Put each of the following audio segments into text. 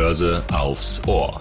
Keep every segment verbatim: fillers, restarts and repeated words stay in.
Börse aufs Ohr.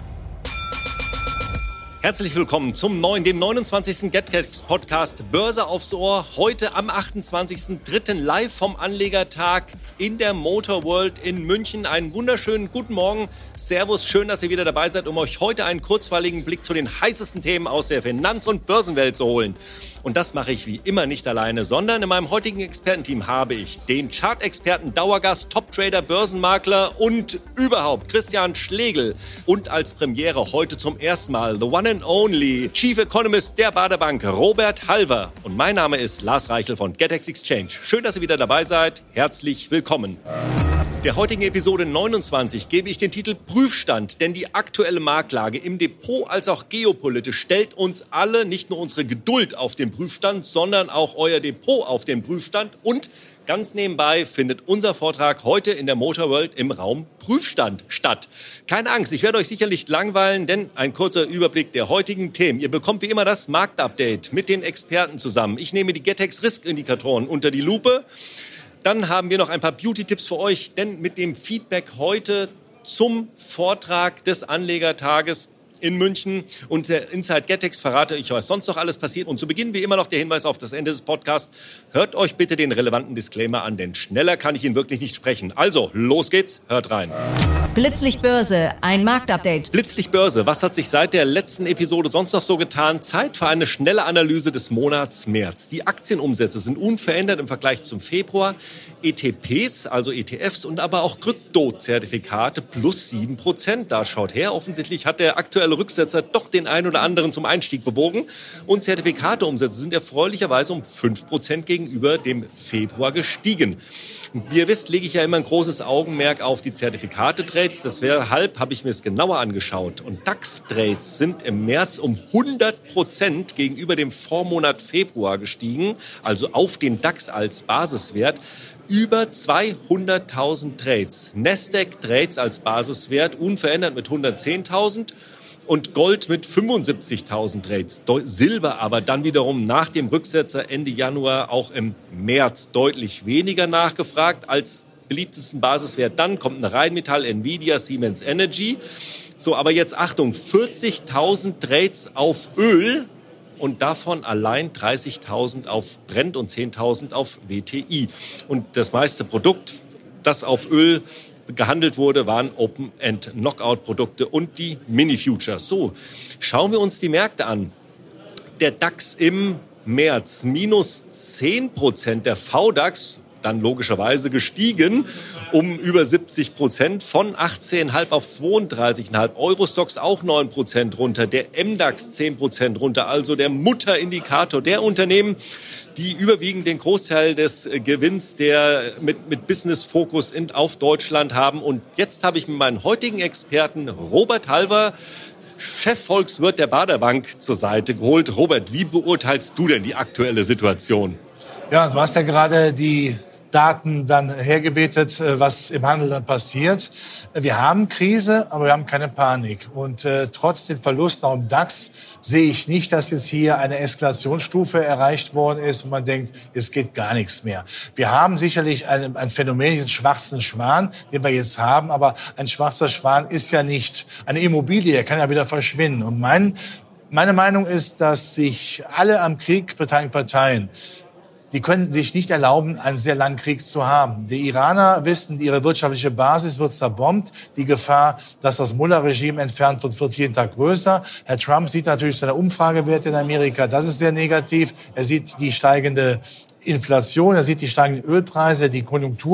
Herzlich willkommen zum neuen, dem neunundzwanzigsten GetTech-Podcast Börse aufs Ohr. Heute am achtundzwanzigsten dritten live vom Anlegertag in der Motor World in München. Einen wunderschönen guten Morgen. Servus, schön, dass ihr wieder dabei seid, um euch heute einen kurzweiligen Blick zu den heißesten Themen aus der Finanz- und Börsenwelt zu holen. Und das mache ich wie immer nicht alleine, sondern in meinem heutigen Expertenteam habe ich den Chart-Experten, Dauergast, Top-Trader, Börsenmakler und überhaupt Christian Schlegel. Und als Premiere heute zum ersten Mal the one and only Chief Economist der Baader Bank, Robert Halver. Und mein Name ist Lars Reichel von GetEx Exchange. Schön, dass ihr wieder dabei seid. Herzlich willkommen. Der heutigen Episode neunundzwanzig gebe ich den Titel Prüfstand, denn die aktuelle Marktlage im Depot als auch geopolitisch stellt uns alle, nicht nur unsere Geduld auf den Prüfstand, sondern auch euer Depot auf den Prüfstand. Und ganz nebenbei findet unser Vortrag heute in der Motor World im Raum Prüfstand statt. Keine Angst, ich werde euch sicher nicht langweilen, denn ein kurzer Überblick der heutigen Themen. Ihr bekommt wie immer das Marktupdate mit den Experten zusammen. Ich nehme die GetEx Risk-Indikatoren unter die Lupe. Dann haben wir noch ein paar Beauty-Tipps für euch, denn mit dem Feedback heute zum Vortrag des Anlegertages in München und der Inside GetEx verrate ich, was sonst noch alles passiert. Und zu Beginn wie immer noch der Hinweis auf das Ende des Podcasts. Hört euch bitte den relevanten Disclaimer an, denn schneller kann ich ihn wirklich nicht sprechen. Also, los geht's, hört rein. Blitzlicht Börse, ein Marktupdate. Blitzlicht Börse, was hat sich seit der letzten Episode sonst noch so getan? Zeit für eine schnelle Analyse des Monats März. Die Aktienumsätze sind unverändert im Vergleich zum Februar. E T Ps, also E T Fs und aber auch Kryptozertifikate plus sieben Prozent. Da schaut her, offensichtlich hat der aktuelle Rücksetzer doch den einen oder anderen zum Einstieg bewogen. Und Zertifikateumsätze sind erfreulicherweise um fünf Prozent gegenüber dem Februar gestiegen. Wie ihr wisst, lege ich ja immer ein großes Augenmerk auf die Zertifikate-Trades. Deshalb habe ich mir es genauer angeschaut. Und DAX-Trades sind im März um hundert Prozent gegenüber dem Vormonat Februar gestiegen, also auf den DAX als Basiswert. Über zweihunderttausend Trades. Nasdaq-Trades als Basiswert unverändert mit hundertzehntausend. Und Gold mit fünfundsiebzigtausend Trades. Silber aber dann wiederum nach dem Rücksetzer Ende Januar auch im März deutlich weniger nachgefragt als beliebtesten Basiswert. Dann kommt ein Rheinmetall, Nvidia, Siemens Energy. So, aber jetzt Achtung, vierzigtausend Trades auf Öl und davon allein dreißigtausend auf Brent und zehntausend auf W T I. Und das meiste Produkt, das auf Öl gehandelt wurde, waren Open-End-Knockout-Produkte und die Mini-Futures. So, schauen wir uns die Märkte an. Der DAX im März minus zehn Prozent, der V DAX dann logischerweise gestiegen um über siebzig Prozent von achtzehn Komma fünf auf zweiunddreißig Komma fünf. Eurostoxx auch neun Prozent runter, der M DAX zehn Prozent runter, also der Mutterindikator der Unternehmen, die überwiegend den Großteil des Gewinns der mit, mit Business-Fokus in, auf Deutschland haben. Und jetzt habe ich mit meinen heutigen Experten Robert Halver, Chefvolkswirt der Baader Bank, zur Seite geholt. Robert, wie beurteilst du denn die aktuelle Situation? Ja, du hast ja gerade die Daten dann hergebetet, was im Handel dann passiert. Wir haben Krise, aber wir haben keine Panik. Und äh, trotz den Verlusten auch im DAX sehe ich nicht, dass jetzt hier eine Eskalationsstufe erreicht worden ist und man denkt, es geht gar nichts mehr. Wir haben sicherlich ein, ein Phänomen, diesen schwarzen Schwan, den wir jetzt haben, aber ein schwarzer Schwan ist ja nicht eine Immobilie, er kann ja wieder verschwinden. Und mein, meine Meinung ist, dass sich alle am Krieg beteiligten Parteien, die können sich nicht erlauben, einen sehr langen Krieg zu haben. Die Iraner wissen, ihre wirtschaftliche Basis wird zerbombt. Die Gefahr, dass das Mullah-Regime entfernt wird, wird jeden Tag größer. Herr Trump sieht natürlich seine Umfragewerte in Amerika. Das ist sehr negativ. Er sieht die steigende Inflation, er sieht die steigenden Ölpreise, die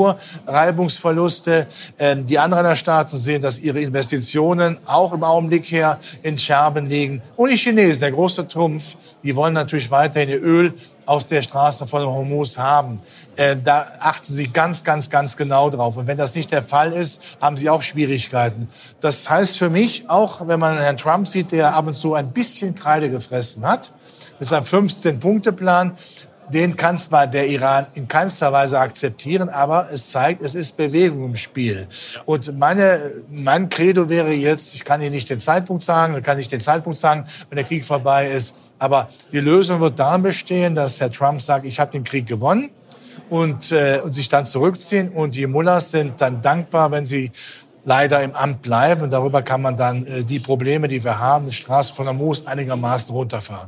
Konjunkturreibungsverluste. Die anderen Staaten sehen, dass ihre Investitionen auch im Augenblick her in Scherben liegen. Und die Chinesen, der große Trumpf, die wollen natürlich weiterhin ihr Öl aus der Straße von Hormuz haben. Da achten sie ganz, ganz, ganz genau drauf. Und wenn das nicht der Fall ist, haben sie auch Schwierigkeiten. Das heißt für mich, auch wenn man Herrn Trump sieht, der ab und zu ein bisschen Kreide gefressen hat, mit seinem fünfzehn-Punkte-Plan, den kann zwar der Iran in keinster Weise akzeptieren, aber es zeigt, es ist Bewegung im Spiel. Und meine, mein Credo wäre jetzt, ich kann Ihnen nicht den Zeitpunkt sagen, ich kann nicht den Zeitpunkt sagen, wenn der Krieg vorbei ist, aber die Lösung wird darin bestehen, dass Herr Trump sagt, ich habe den Krieg gewonnen und, äh, und sich dann zurückziehen. Und die Mullahs sind dann dankbar, wenn sie leider im Amt bleiben. Und darüber kann man dann äh, die Probleme, die wir haben, die Straße von der Moos einigermaßen runterfahren.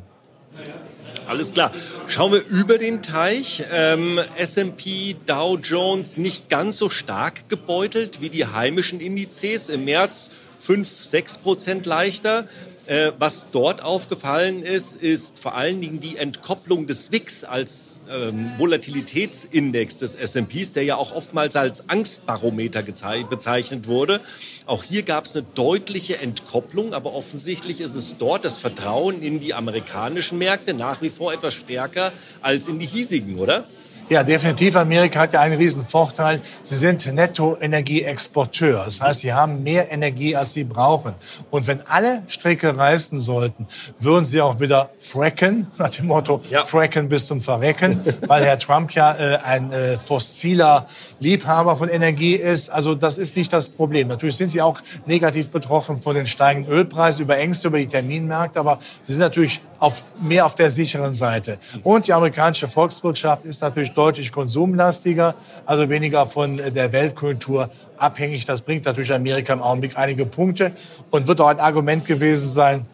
Alles klar. Schauen wir über den Teich. Ähm, S und P, Dow Jones nicht ganz so stark gebeutelt wie die heimischen Indizes. Im März fünf, sechs Prozent leichter. Äh, was dort aufgefallen ist, ist vor allen Dingen die Entkopplung des W I X als ähm, Volatilitätsindex des S und Ps, der ja auch oftmals als Angstbarometer gezei- bezeichnet wurde. Auch hier gab es eine deutliche Entkopplung, aber offensichtlich ist es dort das Vertrauen in die amerikanischen Märkte nach wie vor etwas stärker als in die hiesigen, oder? Ja, definitiv. Amerika hat ja einen riesen Vorteil. Sie sind Nettoenergieexporteur. Das heißt, sie haben mehr Energie, als sie brauchen. Und wenn alle Stricke reißen sollten, würden sie auch wieder fracken, nach dem Motto, ja. fracken bis zum Verrecken, weil Herr Trump ja äh, ein äh, fossiler Liebhaber von Energie ist. Also das ist nicht das Problem. Natürlich sind sie auch negativ betroffen von den steigenden Ölpreisen, über Ängste über die Terminmärkte, aber sie sind natürlich auf, mehr auf der sicheren Seite. Und die amerikanische Volkswirtschaft ist natürlich deutlich konsumlastiger, also weniger von der Weltkonjunktur abhängig. Das bringt natürlich Amerika im Augenblick einige Punkte und wird auch ein Argument gewesen sein,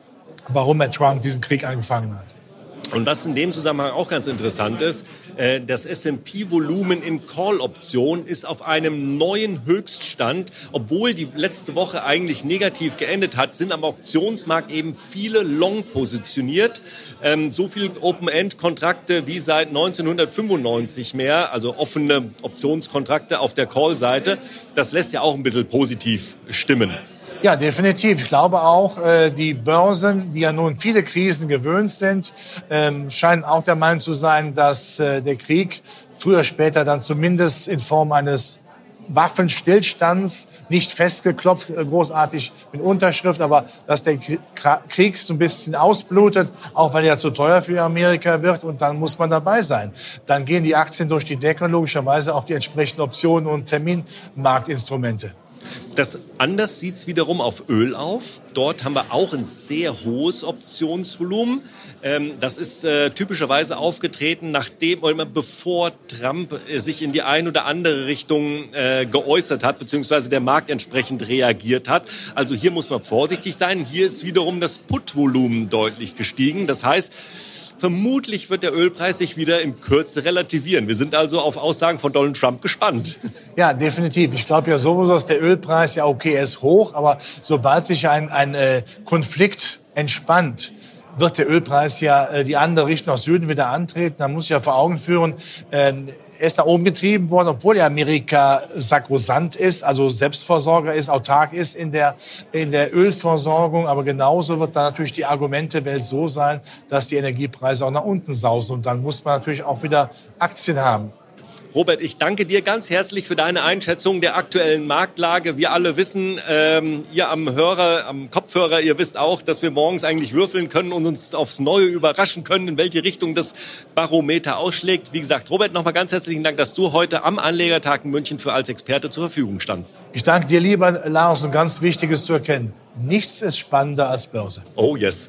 warum Herr Trump diesen Krieg angefangen hat. Und was in dem Zusammenhang auch ganz interessant ist, äh, das S und P-Volumen in Call-Optionen ist auf einem neuen Höchststand. Obwohl die letzte Woche eigentlich negativ geendet hat, sind am Auktionsmarkt eben viele Long positioniert. Ähm, so viele Open-End-Kontrakte wie seit neunzehnhundertfünfundneunzig mehr, also offene Optionskontrakte auf der Call-Seite. Das lässt ja auch ein bisschen positiv stimmen. Ja, definitiv. Ich glaube auch, äh, die Börsen, die ja nun viele Krisen gewöhnt sind, ähm, scheinen auch der Meinung zu sein, dass äh, der Krieg früher oder später dann zumindest in Form eines Waffenstillstands, nicht festgeklopft, äh, großartig mit Unterschrift, aber dass der Krieg so ein bisschen ausblutet, auch weil er zu teuer für Amerika wird, und dann muss man dabei sein. Dann gehen die Aktien durch die Decke und logischerweise auch die entsprechenden Optionen und Terminmarktinstrumente. Das anders sieht's wiederum auf Öl auf. Dort haben wir auch ein sehr hohes Optionsvolumen. Ähm, das ist äh, typischerweise aufgetreten, nachdem oder bevor Trump äh, sich in die ein oder andere Richtung äh, geäußert hat, beziehungsweise der Markt entsprechend reagiert hat. Also hier muss man vorsichtig sein. Hier ist wiederum das Put-Volumen deutlich gestiegen. Das heißt, vermutlich wird der Ölpreis sich wieder in Kürze relativieren. Wir sind also auf Aussagen von Donald Trump gespannt. Ja, definitiv. Ich glaube ja sowieso, dass der Ölpreis, ja okay, er ist hoch, aber sobald sich ein, ein äh, Konflikt entspannt, wird der Ölpreis ja äh, die andere Richtung nach Süden wieder antreten. Man muss ja vor Augen führen, äh, er ist da oben getrieben worden, obwohl ja Amerika sakrosant ist, also Selbstversorger ist, autark ist in der, in der Ölversorgung. Aber genauso wird da natürlich die Argumentewelt so sein, dass die Energiepreise auch nach unten sausen. Und dann muss man natürlich auch wieder Aktien haben. Robert, ich danke dir ganz herzlich für deine Einschätzung der aktuellen Marktlage. Wir alle wissen, ähm, ihr am Hörer, am Kopfhörer, ihr wisst auch, dass wir morgens eigentlich würfeln können und uns aufs Neue überraschen können, in welche Richtung das Barometer ausschlägt. Wie gesagt, Robert, nochmal ganz herzlichen Dank, dass du heute am Anlegertag in München für als Experte zur Verfügung standst. Ich danke dir, lieber Lars, und ganz Wichtiges zu erkennen: Nichts ist spannender als Börse. Oh yes.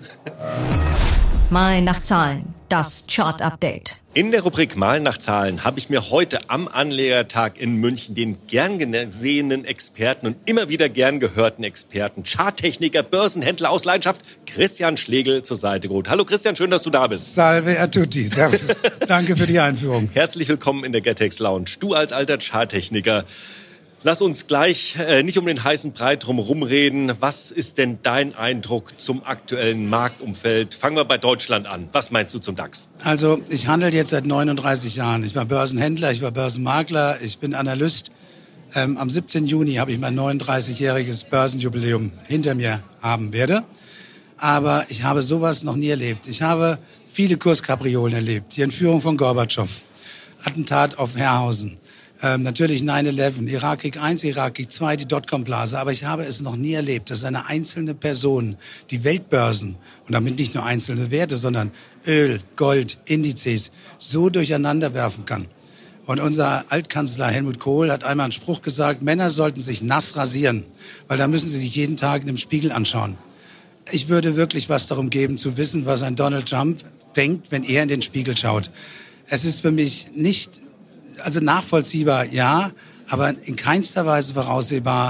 Malen nach Zahlen, das Chart-Update. In der Rubrik Malen nach Zahlen habe ich mir heute am Anlegertag in München den gern gesehenen Experten und immer wieder gern gehörten Experten, Charttechniker, Börsenhändler aus Leidenschaft, Christian Schlegel, zur Seite geholt. Hallo Christian, schön, dass du da bist. Salve a tutti, servus. Danke für die Einführung. Herzlich willkommen in der Getex Lounge. Du als alter Charttechniker, lass uns gleich äh, nicht um den heißen Brei drum rumreden. Was ist denn dein Eindruck zum aktuellen Marktumfeld? Fangen wir bei Deutschland an. Was meinst du zum DAX? Also ich handle jetzt seit neununddreißig Jahren. Ich war Börsenhändler, ich war Börsenmakler, ich bin Analyst. Ähm, am siebzehnten Juni habe ich mein neununddreißigjähriges Börsenjubiläum hinter mir haben werde. Aber ich habe sowas noch nie erlebt. Ich habe viele Kurskapriolen erlebt. Die Entführung von Gorbatschow, Attentat auf Herrhausen. Ähm, natürlich neun elf, Irakkrieg eins, Irakkrieg zwei, die Dotcom-Blase. Aber ich habe es noch nie erlebt, dass eine einzelne Person die Weltbörsen, und damit nicht nur einzelne Werte, sondern Öl, Gold, Indizes, so durcheinander werfen kann. Und unser Altkanzler Helmut Kohl hat einmal einen Spruch gesagt: Männer sollten sich nass rasieren, weil da müssen sie sich jeden Tag in dem Spiegel anschauen. Ich würde wirklich was darum geben, zu wissen, was ein Donald Trump denkt, wenn er in den Spiegel schaut. Es ist für mich nicht... Also nachvollziehbar, ja, aber in keinster Weise voraussehbar,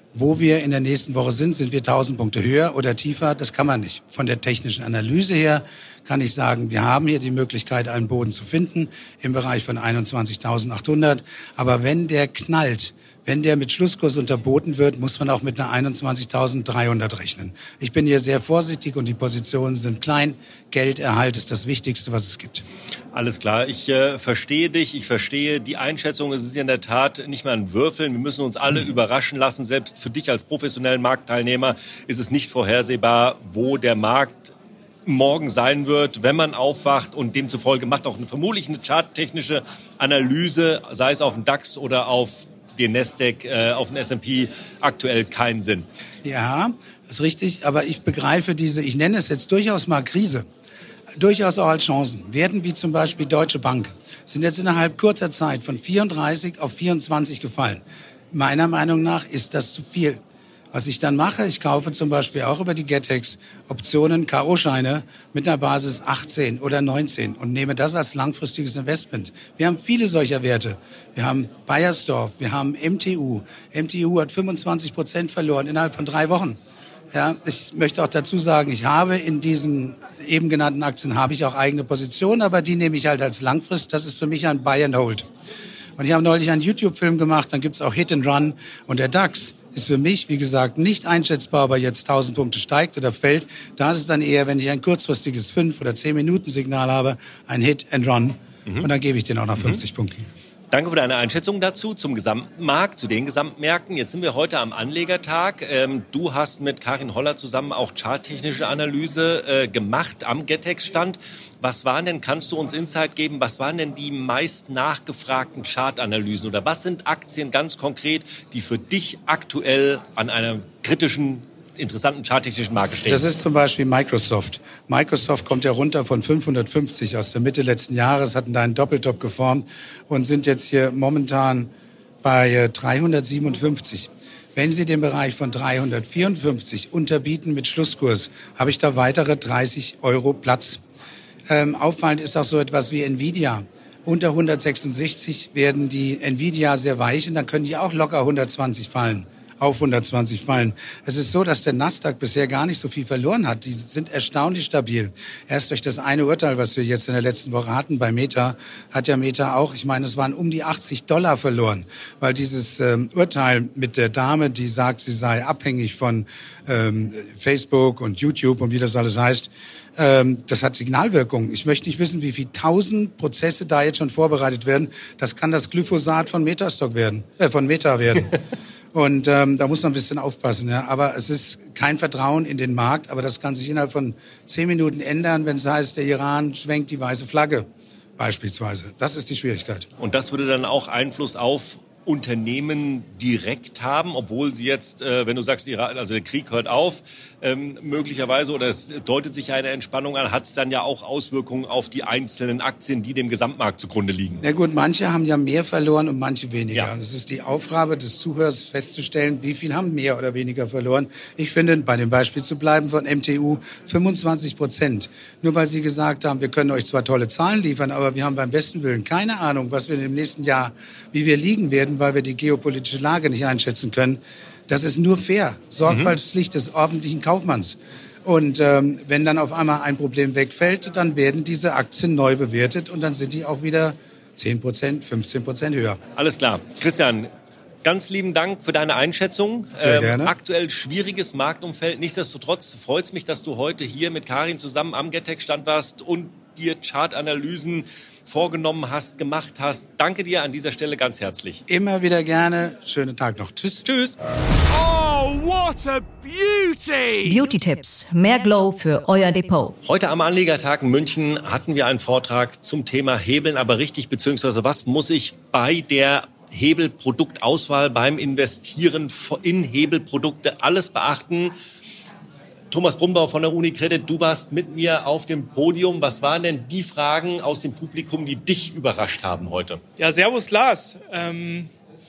Wo wir in der nächsten Woche sind, sind wir tausend Punkte höher oder tiefer? Das kann man nicht. Von der technischen Analyse her kann ich sagen, wir haben hier die Möglichkeit, einen Boden zu finden im Bereich von einundzwanzigtausendachthundert. Aber wenn der knallt, wenn der mit Schlusskurs unterboten wird, muss man auch mit einer einundzwanzigtausenddreihundert rechnen. Ich bin hier sehr vorsichtig und die Positionen sind klein. Gelderhalt ist das Wichtigste, was es gibt. Alles klar, ich äh, verstehe dich, ich verstehe die Einschätzung. Es ist in der Tat nicht mehr ein Würfeln. Wir müssen uns alle mhm. überraschen lassen. Selbst für dich als professionellen Marktteilnehmer ist es nicht vorhersehbar, wo der Markt morgen sein wird, wenn man aufwacht, und demzufolge macht auch eine, vermutlich eine charttechnische Analyse, sei es auf den DAX oder auf den Nasdaq, äh, auf den S und P, aktuell keinen Sinn. Ja, ist richtig, aber ich begreife diese, ich nenne es jetzt durchaus mal Krise, durchaus auch als Chancen. Werten wie zum Beispiel Deutsche Bank sind jetzt innerhalb kurzer Zeit von vierunddreißig auf vierundzwanzig gefallen. Meiner Meinung nach ist das zu viel. Was ich dann mache, ich kaufe zum Beispiel auch über die Getex Optionen, K O-Scheine mit einer Basis achtzehn oder neunzehn und nehme das als langfristiges Investment. Wir haben viele solcher Werte. Wir haben Bayersdorf, wir haben M T U. M T U hat fünfundzwanzig Prozent verloren innerhalb von drei Wochen. Ja, ich möchte auch dazu sagen, ich habe in diesen eben genannten Aktien habe ich auch eigene Positionen, aber die nehme ich halt als Langfrist. Das ist für mich ein Buy and Hold. Und ich habe neulich einen YouTube-Film gemacht, dann gibt's auch Hit and Run, und der DAX ist für mich, wie gesagt, nicht einschätzbar, ob er jetzt tausend Punkte steigt oder fällt. Da ist es dann eher, wenn ich ein kurzfristiges fünf oder zehn Minuten Signal habe, ein Hit and Run. Mhm. Und dann gebe ich den auch nach fünfzig mhm. Punkten. Danke für deine Einschätzung dazu, zum Gesamtmarkt, zu den Gesamtmärkten. Jetzt sind wir heute am Anlegertag. Ähm, du hast mit Karin Holler zusammen auch charttechnische Analyse äh, gemacht am Getex-Stand. Was waren denn, kannst du uns Insight geben, was waren denn die meist nachgefragten Chartanalysen oder was sind Aktien ganz konkret, die für dich aktuell an einer kritischen, interessanten charttechnischen Marke stehen? Das ist zum Beispiel Microsoft. Microsoft kommt ja runter von fünfhundertfünfzig aus der Mitte letzten Jahres, hatten da einen Doppeltop geformt und sind jetzt hier momentan bei dreihundertsiebenundfünfzig. Wenn Sie den Bereich von dreihundertvierundfünfzig unterbieten mit Schlusskurs, habe ich da weitere dreißig Euro Platz. Ähm, auffallend ist auch so etwas wie Nvidia. Unter hundertsechsundsechzig werden die Nvidia sehr weich und dann können die auch locker hundertzwanzig fallen. Auf hundertzwanzig fallen. Es ist so, dass der Nasdaq bisher gar nicht so viel verloren hat. Die sind erstaunlich stabil. Erst durch das eine Urteil, was wir jetzt in der letzten Woche hatten bei Meta, hat ja Meta auch, ich meine, es waren um die achtzig Dollar verloren, weil dieses ähm, Urteil mit der Dame, die sagt, sie sei abhängig von ähm, Facebook und YouTube und wie das alles heißt, ähm, das hat Signalwirkung. Ich möchte nicht wissen, wie viele tausend Prozesse da jetzt schon vorbereitet werden. Das kann das Glyphosat von Metastock werden, äh, von Meta werden. Und ähm, da muss man ein bisschen aufpassen. Ja. Aber es ist kein Vertrauen in den Markt. Aber das kann sich innerhalb von zehn Minuten ändern, wenn es heißt, der Iran schwenkt die weiße Flagge beispielsweise. Das ist die Schwierigkeit. Und das würde dann auch Einfluss auf Unternehmen direkt haben, obwohl sie jetzt, äh, wenn du sagst, Iran, also der Krieg hört auf, ähm, möglicherweise, oder es deutet sich eine Entspannung an, hat es dann ja auch Auswirkungen auf die einzelnen Aktien, die dem Gesamtmarkt zugrunde liegen. Na gut, manche haben ja mehr verloren und manche weniger. Ja. Und es ist die Aufgabe des Zuhörers festzustellen, wie viel haben mehr oder weniger verloren. Ich finde, bei dem Beispiel zu bleiben von M T U, fünfundzwanzig Prozent. Nur weil sie gesagt haben, wir können euch zwar tolle Zahlen liefern, aber wir haben beim besten Willen keine Ahnung, was wir im nächsten Jahr, wie wir liegen werden, weil wir die geopolitische Lage nicht einschätzen können. Das ist nur fair. Sorgfaltspflicht des ordentlichen Kaufmanns. Und ähm, wenn dann auf einmal ein Problem wegfällt, dann werden diese Aktien neu bewertet und dann sind die auch wieder zehn Prozent, fünfzehn Prozent höher. Alles klar. Christian, ganz lieben Dank für deine Einschätzung. Sehr ähm, gerne. Aktuell schwieriges Marktumfeld. Nichtsdestotrotz freut es mich, dass du heute hier mit Karin zusammen am Getex-Stand warst und dir Chartanalysen vorgenommen hast, gemacht hast. Danke dir an dieser Stelle ganz herzlich. Immer wieder gerne. Schönen Tag noch. Tschüss. Tschüss. Oh, what a beauty! Beauty-Tipps. Mehr Glow für euer Depot. Heute am Anlegertag in München hatten wir einen Vortrag zum Thema Hebeln, aber richtig, beziehungsweise was muss ich bei der Hebelproduktauswahl beim Investieren in Hebelprodukte alles beachten? Thomas Brumbauer von der UniCredit, du warst mit mir auf dem Podium. Was waren denn die Fragen aus dem Publikum, die dich überrascht haben heute? Ja, servus Lars. Ähm,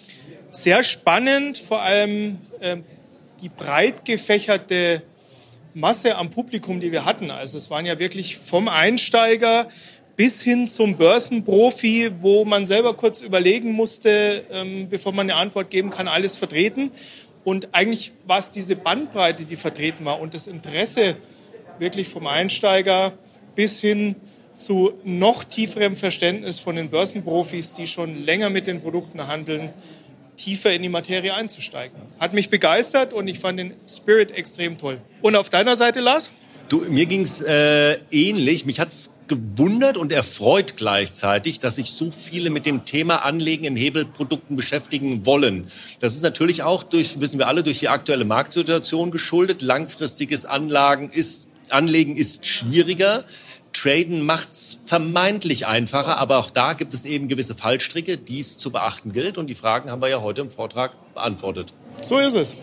sehr spannend, vor allem ähm, die breit gefächerte Masse am Publikum, die wir hatten. Also es waren ja wirklich vom Einsteiger bis hin zum Börsenprofi, wo man selber kurz überlegen musste, ähm, bevor man eine Antwort geben kann, alles vertreten. Und eigentlich war es diese Bandbreite, die vertreten war und das Interesse wirklich vom Einsteiger bis hin zu noch tieferem Verständnis von den Börsenprofis, die schon länger mit den Produkten handeln, tiefer in die Materie einzusteigen. Hat mich begeistert und ich fand den Spirit extrem toll. Und auf deiner Seite, Lars? Du, mir ging's äh, ähnlich. Mich hat's gewundert und erfreut gleichzeitig, dass sich so viele mit dem Thema Anlegen in Hebelprodukten beschäftigen wollen. Das ist natürlich auch durch, wissen wir alle, durch die aktuelle Marktsituation geschuldet. Langfristiges Anlagen ist, Anlegen ist schwieriger. Traden macht's vermeintlich einfacher, aber auch da gibt es eben gewisse Fallstricke, die es zu beachten gilt. Und die Fragen haben wir ja heute im Vortrag beantwortet. So ist es.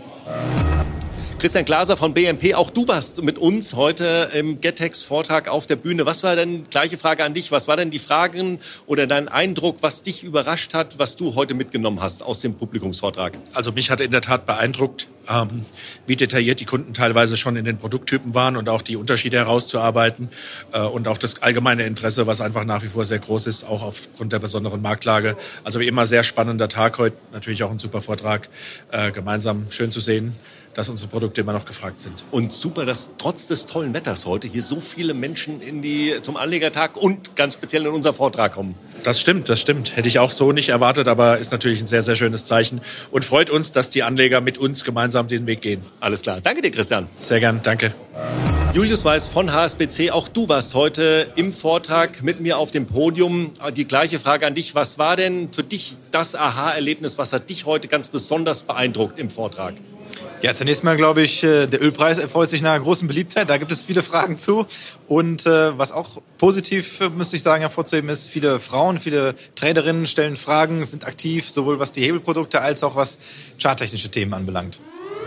Christian Glaser von B M P, auch du warst mit uns heute im Getex-Vortrag auf der Bühne. Was war denn, gleiche Frage an dich, was war denn die Fragen oder dein Eindruck, was dich überrascht hat, was du heute mitgenommen hast aus dem Publikumsvortrag? Also mich hat in der Tat beeindruckt, ähm, wie detailliert die Kunden teilweise schon in den Produkttypen waren und auch die Unterschiede herauszuarbeiten äh, und auch das allgemeine Interesse, was einfach nach wie vor sehr groß ist, auch aufgrund der besonderen Marktlage. Also wie immer sehr spannender Tag heute, natürlich auch ein super Vortrag, äh, gemeinsam schön zu sehen, dass unsere Produkte immer noch gefragt sind. Und super, dass trotz des tollen Wetters heute hier so viele Menschen in die, zum Anlegertag und ganz speziell in unser Vortrag kommen. Das stimmt, das stimmt. Hätte ich auch so nicht erwartet, aber ist natürlich ein sehr, sehr schönes Zeichen und freut uns, dass die Anleger mit uns gemeinsam den Weg gehen. Alles klar. Danke dir, Christian. Sehr gern, danke. Julius Weiß von H S B C, auch du warst heute im Vortrag mit mir auf dem Podium. Die gleiche Frage an dich. Was war denn für dich das Aha-Erlebnis? Was hat dich heute ganz besonders beeindruckt im Vortrag? Ja, zunächst mal glaube ich, der Ölpreis erfreut sich nach einer großen Beliebtheit. Da gibt es viele Fragen zu. Und äh, was auch positiv, müsste ich sagen, hervorzuheben ist, viele Frauen, viele Traderinnen stellen Fragen, sind aktiv, sowohl was die Hebelprodukte als auch was charttechnische Themen anbelangt.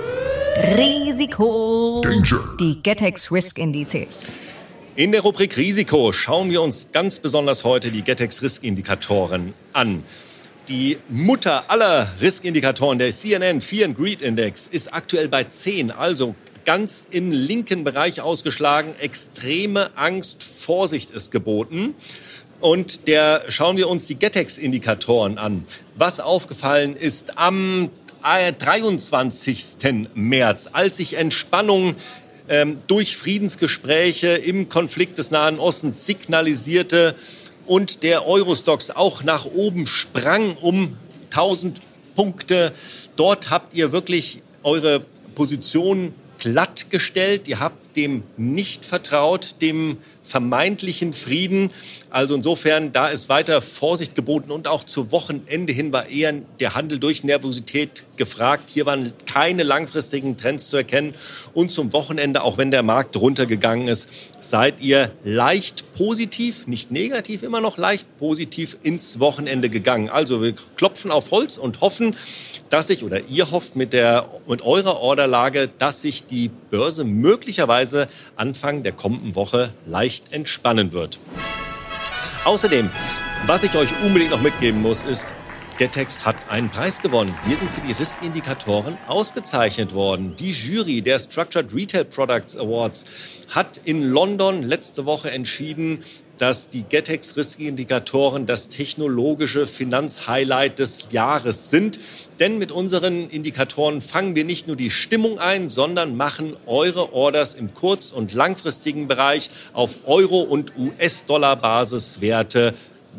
Risiko. Danger. Die Getex Risk Indizes. In der Rubrik Risiko schauen wir uns ganz besonders heute die Getex Risk Indikatoren an. Die Mutter aller Riskindikatoren, der C N N Fear and Greed Index, ist aktuell bei zehn, also ganz im linken Bereich ausgeschlagen. Extreme Angst, Vorsicht ist geboten. Und der schauen wir uns die Getex-Indikatoren an. Was aufgefallen ist am dreiundzwanzigsten März, als sich Entspannung ähm, durch Friedensgespräche im Konflikt des Nahen Ostens signalisierte und der Eurostoxx auch nach oben sprang um tausend Punkte. Dort habt ihr wirklich eure Position glattgestellt. Ihr habt dem nicht vertraut, dem vermeintlichen Frieden. Also insofern, da ist weiter Vorsicht geboten und auch zu Wochenende hin war eher der Handel durch Nervosität gefragt. Hier waren keine langfristigen Trends zu erkennen. Und zum Wochenende, auch wenn der Markt runtergegangen ist, seid ihr leicht positiv, nicht negativ, immer noch leicht positiv ins Wochenende gegangen. Also wir klopfen auf Holz und hoffen, dass sich, oder ihr hofft mit der, mit eurer Orderlage, dass sich die Börse möglicherweise Anfang der kommenden Woche leicht entspannen wird. Außerdem, was ich euch unbedingt noch mitgeben muss, ist, Getex hat einen Preis gewonnen. Wir sind für die Riskindikatoren ausgezeichnet worden. Die Jury der Structured Retail Products Awards hat in London letzte Woche entschieden, dass die Getex Riskindikatoren das technologische Finanzhighlight des Jahres sind. Denn mit unseren Indikatoren fangen wir nicht nur die Stimmung ein, sondern machen eure Orders im kurz- und langfristigen Bereich auf Euro- und U S-Dollar-Basiswerte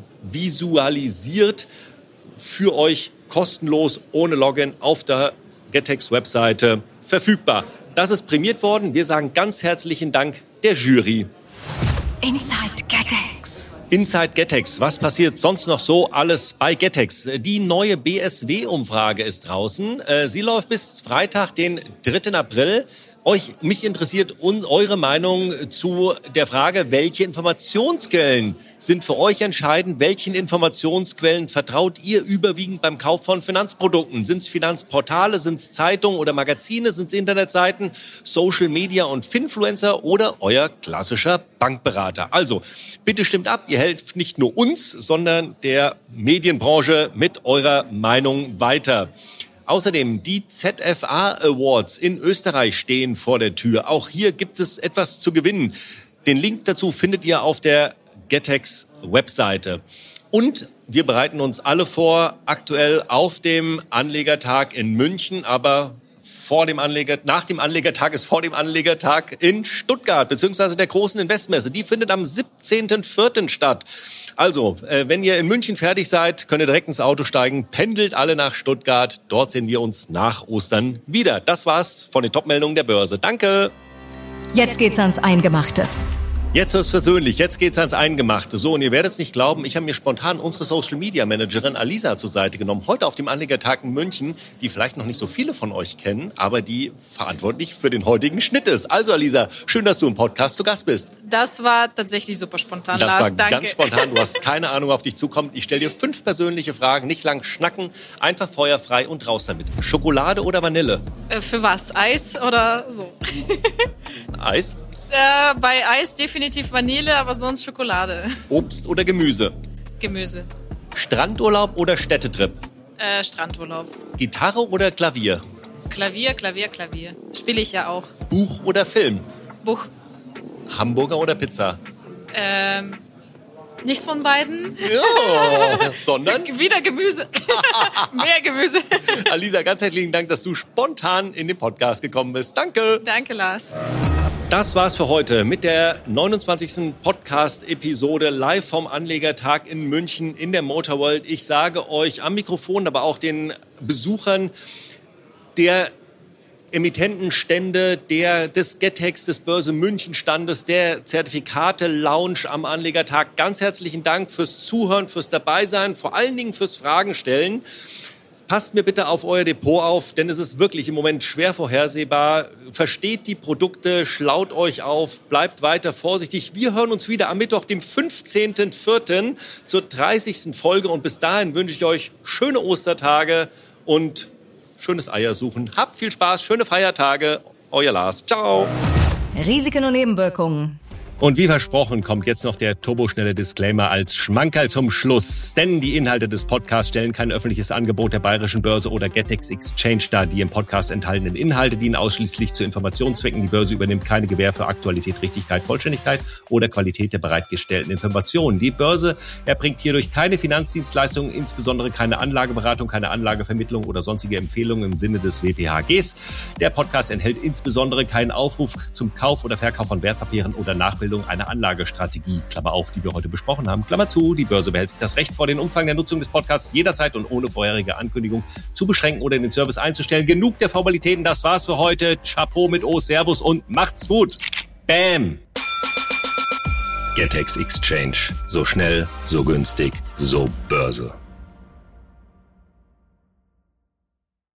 visualisiert für euch kostenlos ohne Login auf der Getex-Webseite verfügbar. Das ist prämiert worden. Wir sagen ganz herzlichen Dank der Jury. Inside Getex. Inside Getex. Was passiert sonst noch so alles bei Getex? Die neue B S W-Umfrage ist draußen. Sie läuft bis Freitag, den dritten April. Euch, mich interessiert und eure Meinung zu der Frage, welche Informationsquellen sind für euch entscheidend? Welchen Informationsquellen vertraut ihr überwiegend beim Kauf von Finanzprodukten? Sind es Finanzportale, sind es Zeitungen oder Magazine, sind es Internetseiten, Social Media und Finfluencer oder euer klassischer Bankberater? Also, bitte stimmt ab, ihr helft nicht nur uns, sondern der Medienbranche mit eurer Meinung weiter. Außerdem, die Z F A Awards in Österreich stehen vor der Tür. Auch hier gibt es etwas zu gewinnen. Den Link dazu findet ihr auf der Getex-Webseite. Und wir bereiten uns alle vor, aktuell auf dem Anlegertag in München, aber vor dem Anleger, nach dem Anlegertag ist vor dem Anlegertag in Stuttgart, beziehungsweise der großen Investmesse. Die findet am siebzehnten vierten statt. Also, äh, wenn ihr in München fertig seid, könnt ihr direkt ins Auto steigen, pendelt alle nach Stuttgart. Dort sehen wir uns nach Ostern wieder. Das war's von den Top-Meldungen der Börse. Danke! Jetzt geht's ans Eingemachte. Jetzt wird's persönlich, jetzt geht's ans Eingemachte. So, und ihr werdet es nicht glauben, ich habe mir spontan unsere Social-Media-Managerin Alisa zur Seite genommen. Heute auf dem Anlegertag in München, die vielleicht noch nicht so viele von euch kennen, aber die verantwortlich für den heutigen Schnitt ist. Also Alisa, schön, dass du im Podcast zu Gast bist. Das war tatsächlich super spontan, das Lars, war danke. Ganz spontan, du hast keine Ahnung, auf dich zukommt. Ich stelle dir fünf persönliche Fragen, nicht lang schnacken, einfach feuerfrei und raus damit. Schokolade oder Vanille? Äh, für was? Eis oder so? Eis? Äh, bei Eis definitiv Vanille, aber sonst Schokolade. Obst oder Gemüse? Gemüse. Strandurlaub oder Städtetrip? Äh, Strandurlaub. Gitarre oder Klavier? Klavier, Klavier, Klavier. Spiele ich ja auch. Buch oder Film? Buch. Hamburger oder Pizza? Ähm, nichts von beiden. Ja, sondern? Wieder Gemüse. Mehr Gemüse. Alisa, ganz herzlichen Dank, dass du spontan in den Podcast gekommen bist. Danke. Danke, Lars. Das war's für heute mit der neunundzwanzigsten Podcast-Episode live vom Anlegertag in München in der Motorworld. Ich sage euch am Mikrofon, aber auch den Besuchern der Emittentenstände, der, des Getex, des Börse München Standes, der Zertifikate-Lounge am Anlegertag ganz herzlichen Dank fürs Zuhören, fürs Dabeisein, vor allen Dingen fürs Fragen stellen. Passt mir bitte auf euer Depot auf, denn es ist wirklich im Moment schwer vorhersehbar. Versteht die Produkte, schlaut euch auf, bleibt weiter vorsichtig. Wir hören uns wieder am Mittwoch, dem fünfzehnten vierten zur dreißigsten Folge. Und bis dahin wünsche ich euch schöne Ostertage und schönes Eiersuchen. Habt viel Spaß, schöne Feiertage. Euer Lars. Ciao. Risiken und Nebenwirkungen. Und wie versprochen kommt jetzt noch der turboschnelle Disclaimer als Schmankerl zum Schluss. Denn die Inhalte des Podcasts stellen kein öffentliches Angebot der Bayerischen Börse oder Getex Exchange dar. Die im Podcast enthaltenen Inhalte dienen ausschließlich zu Informationszwecken. Die Börse übernimmt keine Gewähr für Aktualität, Richtigkeit, Vollständigkeit oder Qualität der bereitgestellten Informationen. Die Börse erbringt hierdurch keine Finanzdienstleistungen, insbesondere keine Anlageberatung, keine Anlagevermittlung oder sonstige Empfehlungen im Sinne des W P H Gs. Der Podcast enthält insbesondere keinen Aufruf zum Kauf oder Verkauf von Wertpapieren oder Nachbildung einer Anlagestrategie, Klammer auf, die wir heute besprochen haben, Klammer zu. Die Börse behält sich das Recht vor, den Umfang der Nutzung des Podcasts jederzeit und ohne vorherige Ankündigung zu beschränken oder den Service einzustellen. Genug der Formalitäten, das war's für heute. Chapeau mit O, Servus und macht's gut. Bam! Getex Exchange. So schnell, so günstig, so Börse.